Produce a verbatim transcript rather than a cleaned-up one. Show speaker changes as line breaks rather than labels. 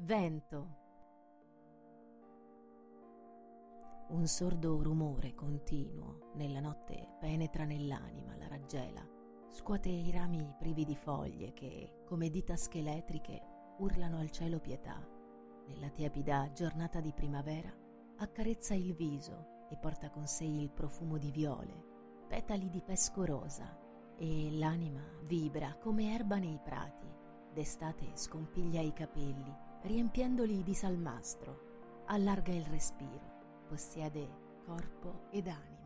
vento. Un sordo rumore continuo nella notte penetra nell'anima, la raggela, scuote i rami privi di foglie che, come dita scheletriche, urlano al cielo pietà. Nella tiepida giornata di primavera accarezza il viso e porta con sé il profumo di viole, petali di pesco rosa, e l'anima vibra come erba nei prati. D'estate scompiglia i capelli, riempiendoli di salmastro, allarga il respiro, possiede corpo ed anima.